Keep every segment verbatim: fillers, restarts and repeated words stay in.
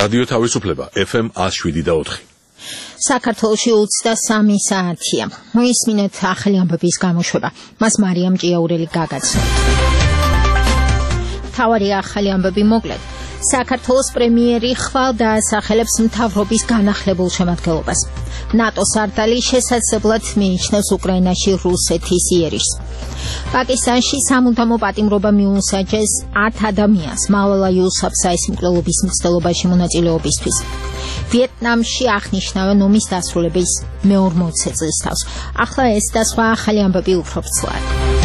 რადიო თავისუფლება ეფ ემ one oh seven და four. საქართველოში ოცდასამი საათია. მოისმინეთ ახალი ამბების გამოშვება. მას მარიამ ჭიაურელი გაგაცნო. თავარი ახალი ამბები მოკლედ. საქართველოს პრემიერი ხვალ დაასახელებს მთავრობის განახლებულ შემადგენლობას. ნატოს სარდალი შესაძლებლად მიიჩნევს უკრაინაში რუსეთის იერიშს. პაკისტანში სამუდამო პატიმრობა მიუსაჯეს ათ ადამიანს მავალა იუსაფზაის მკვლელობის მცდელობაში მონაწილეობისთვის. ვიეტნამში აღნიშნავენ ომის დასრულების მეორმოცე წლისთავს. ახლა ეს და სხვა ახალი ამბები უფრო ვრცლად.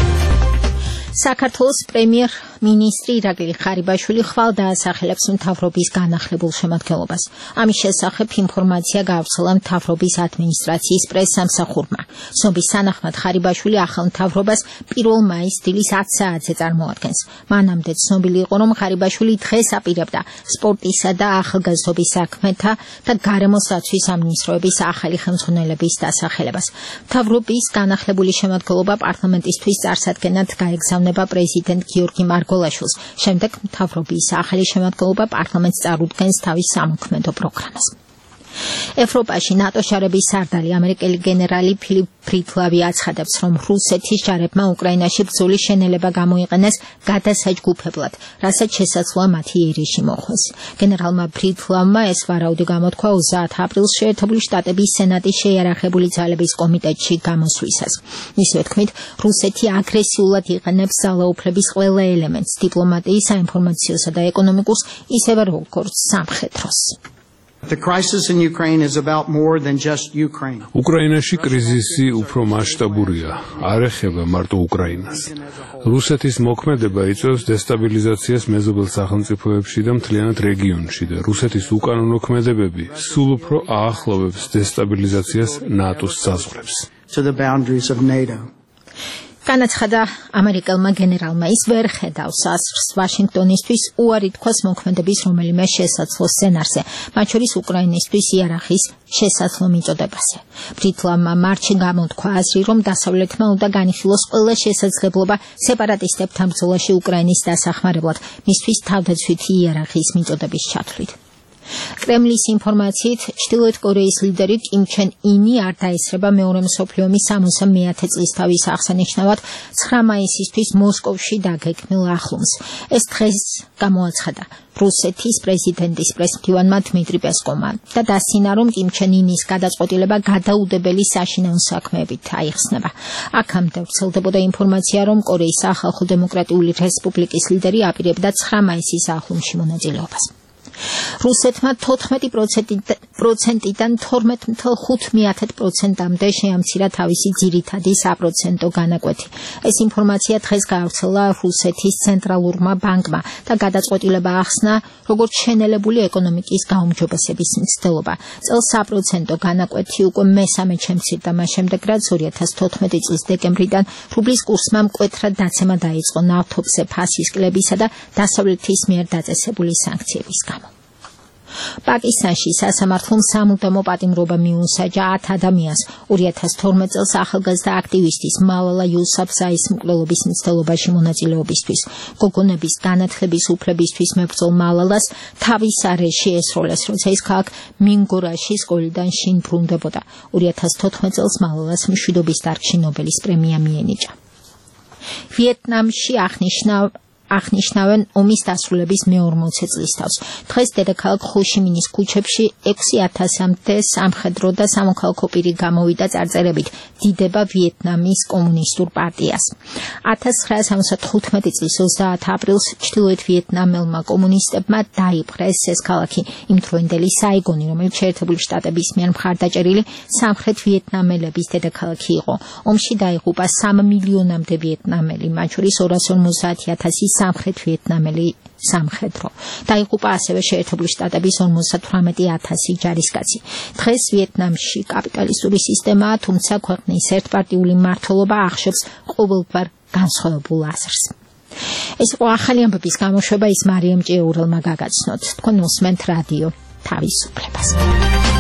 საქართველოს პრემიერ მინისტრი ირაკლი ხარიბაშვილი ხვალ დაასახელებს მთავრობის განახლებულ შემადგენლობას. ამის შესახებ ინფორმაცია გაავრცელა მთავრობის ადმინისტრაციის პრესსამსახურმა. ცნობის თანახმად ხარიბაშვილი ახალ მთავრობას პირველ მაისს დილის ათ საათზე წარმოადგენს. მანამდე ცნობილი იყო, რომ ხარიბაშვილი დღეს აპირებდა სპორტისა და ახალგაზრდობის საქმეთა და გარემოს დაცვის სამინისტროების ახალი ხელმძღვანელების დასახელებას. მთავრობის განახლებული შემადგენლობა პარლამენტისთვის წარსადგენად გაეგზავნება პრეზიდენტ გიორგი მარგველაშვილს. შემდეგ მთავრობის ახალი შემადგენლობა პარლამენტს წარუდგენს თავის სამოქმედო პროგრამას. ევროპაში ნატოს ჯარების სარდალი ამერიკელი გენერალი ფილიპ ფრიდლავი აცხადებს, რომ რუსეთის ჯარებმა უკრაინაში ბრძოლის შენელება გამოიყენეს გადასაჯგუფებლად, რასაც შესაძლოა მათი იერიში მოხვეს. გენერალმა ფრიდლავმა ეს ვარაუდი გამოთქვა ოცდაათ აპრილს შეერთებული შტატების სენატის შეიარაღებული ძალების კომიტეტში გამოსვლისას. მისივე თქმით, რუსეთი აგრესიულად იყენებს ძალაუფლების ყველა ელემენტს, დიპლომატიის, საინფორმაციოსა და ეკონომიკურს, ისევე როგორც სამხედროს. The crisis in Ukraine is about more than just Ukraine. უკრაინაში კრიზისი უფრო მასშტაბურია, არ ეხება მარტო უკრაინას. რუსეთის მოქმედება იწვევს დესტაბილიზაციას მეზობელ სახელმწიფოებში და მთლიანად რეგიონში და რუსეთის უკანონო ქმედებები სულ უფრო აახლოვებს დესტაბილიზაციას ნატოს საზღვრებს. To the boundaries of NATO. განაცხადა ამერიკელმა გენერალმა, ის ვერ ხედავს აზრს ვაშინგტონისთვის უარი თქვას მოქმედების რომელიმე შესაძლო სცენარზე, მათ შორის უკრაინისთვის იარაღის შესაძლო მიწოდებაზე. ფრიდლავმა მარტში გამოთქვა აზრი, რომ დასავლეთმა უნდა განიხილოს ყველა შესაძლებლობა სეპარატისტებთან ბრძოლაში უკრაინის დასახმარებლად, მისთვის თავდაცვითი იარაღის მიწოდების ჩათვლით. კრემლის ინფორმაციით, ჩრდილოეთ კორეის ლიდერი კიმ ჩენ ინი არ დაესწრება მეორე მსოფლიო ომის სამოცდამეათე წლისთავის აღსანიშნავად ცხრა მაისისთვის მოსკოვში დაგეგმილ ახლომს. ეს დღეს გამოაცხადა რუსეთის პრეზიდენტის პრესმდივანმა დმიტრი პესკოვმა და დასცინა, რომ კიმ ჩენ ინის გადაწყვეტილება გადაუდებელი საშინაო საქმეებით აიხსნება. აქამდე ვრცელდებოდა ინფორმაცია, რომ კორეის სახალხო დემოკრატიული რესპუბლიკის ლიდერი აპირებდა ცხრა მაისის ახლომში მონაწილეობას. რუსეთმა თოთხმეტი პროცენტიდან თორმეტ მცდარ ხუთი პროცენტამდე შეამცირა თავისი ძირითადი საპროცენტო განაკვეთი. ეს ინფორმაცია დღეს გაავრცელა რუსეთის ცენტრალურმა ბანკმა და გადაწყვეტილება ახსნა, როგორც შენელებული ეკონომიკის გაუმჯობესების მცდელობა. წელს საპროცენტო განაკვეთი უკვე მესამედ შემცირდა მას შემდეგ, რაც ორი ათას თოთხმეტი წლის დეკემბრიდან რუბლის კურსმა მკვეთრად დაცემა დაიწყო ნავთობზე ფასის კლებისა და დასავლეთის მიერ დაწესებული სანქციების გამო. პაკისტანში სასამართლომ სამუდამო პატიმრობა მიუსაჯა ათ ადამიანს ორი ათას თორმეტ წელს ახალგაზრდა აქტივისტის მავალა იუსაფზაის მკვლელობის მცდელობაში მონაწილეობისთვის. გოგონების განათლების უფლებისთვის მებრძოლ მალალას თავის არეში ესროლეს, როცა ის ქალაქ მინგორაში სკოლიდან შინ ბრუნდებოდა. ორი ათას თოთხმეტ წელს მალალას მშვიდობის დარგში ნობელის პრემია მიენიჭა. ვიეტნამში აღნიშნავ აღნიშნავენ ომის დასრულების მეორმოცე წლისთავს. დღეს დედაქალაქ ხოშიმინის ქუჩებში ექვსი ათასამდე სამხედრო და სამოქალაქო პირი გამოვიდა წარწერებით დიდება ვიეტნამის კომუნისტურ პარტიას. ათას ცხრაასა სამოცდათხუთმეტი წლის ოცდაათ აპრილს ჩრდილოეთ ვიეტნამელმა კომუნისტებმა დაიპყრეს ეს ქალაქი, იმ დროინდელი საიგონი, რომელიც შეერთებული შტატების მიერ მხარდაჭერილი სამხრეთ ვიეტნამელების დედაქალაქი იყო. ომში დაიღუპა სამი მილიონამდე ვიეტნამელი, მათ შორის ორას ორმოცდაათი ათასი სამხრეთ ვიეტნამელი სამხედრო. დაიღუპა ასევე შეერთებული შტატების ორმოცდათვრამეტი ათასი ჯარისკაცი. დღეს ვიეტნამში კაპიტალისტური სისტემაა, თუმცა ქვეყნის ერთპარტიული მმართველობა ახშობს ყოველგვარ განსხვავებულ აზრს. ეს იყო ახალი ამბების გამოშვება, ის მარიამ ჭიაურელმა გაგაცნოთ. თქვენ უსმენთ რადიო თავისუფლებას.